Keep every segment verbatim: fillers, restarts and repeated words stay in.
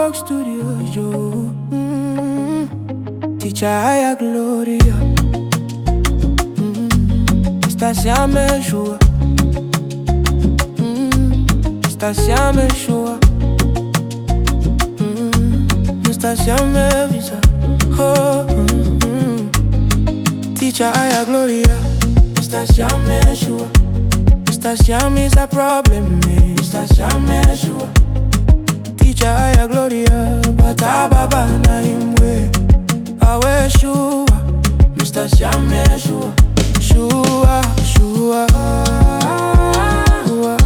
Soundworks Studios, yo. Mm. Teacher Aya Gloria. Mm. Estacia Meshua. Mm. Estacia Meshua. Mm. Estacia Mevisa. Oh. Mm. Teacher Aya Gloria. Estacia Meshua. Estacia is a problem, eh. Estacia Meshua. Teacher Aya Gloria, but Baba na imwe. Awe Shua, Mister Shame Shua, Shua, Shua, Shua,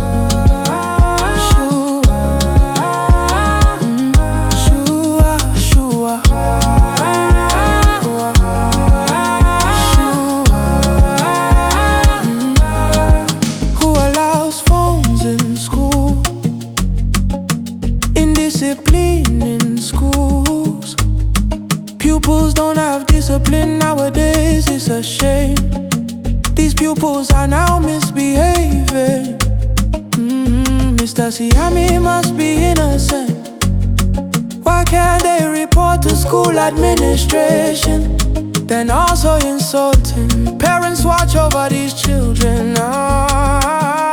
Shua, Shua, Shua, Who allows phones in school? Indiscipline in schools. Pupils don't have discipline nowadays, it's a shame. These pupils are now misbehaving. mm-hmm. Mister Siami must be innocent. Why can't they report to school administration? Then also insulting. Parents watch over these children. ah.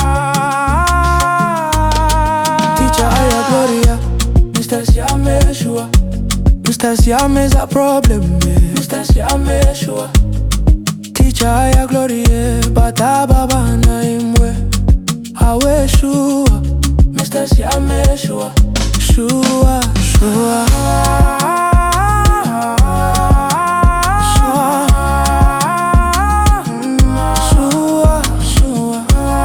Teacher Aya Gloria, Mister Siame Shua. Mister Siame is a problem, yeah. Mister Siame Shua. Teacher Aya Gloria, Bata Baba na imwe. Awe Shua, Mister Siame Shua. Shua, Shua, Shua, Shua, Shua,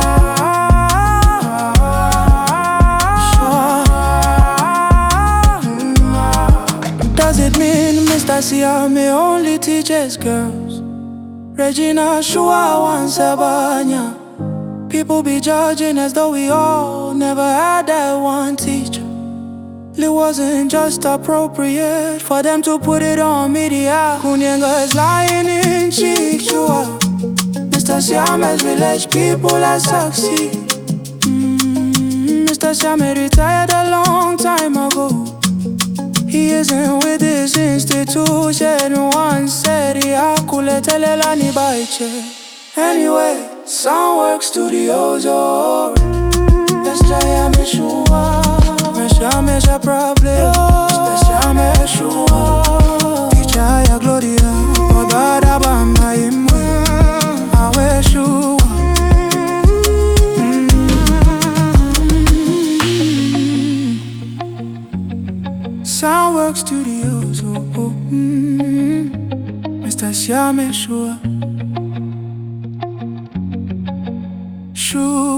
Shua. Does it mean Mister Siame only teaches girls? Regina Shua wants a banya. People be judging as though we all never had that one teacher. It wasn't just appropriate for them to put it on media. Kunyenga is lying in cheek, Shua. Mister Siame's village people are succeed. mm, Mister Siame retired a long time ago. He isn't with this institution. Once said he akuletelela ni baiche. Anyway, Soundworks Studios, oh. Let's try a Meshua. Meshua is a problem. Let's try Meshua. Teacher Aya Gloria, Obada Bamba imwe. Awe Shua. Soundworks Studios, oh, oh, mm, Mister Siame Shua, Shua.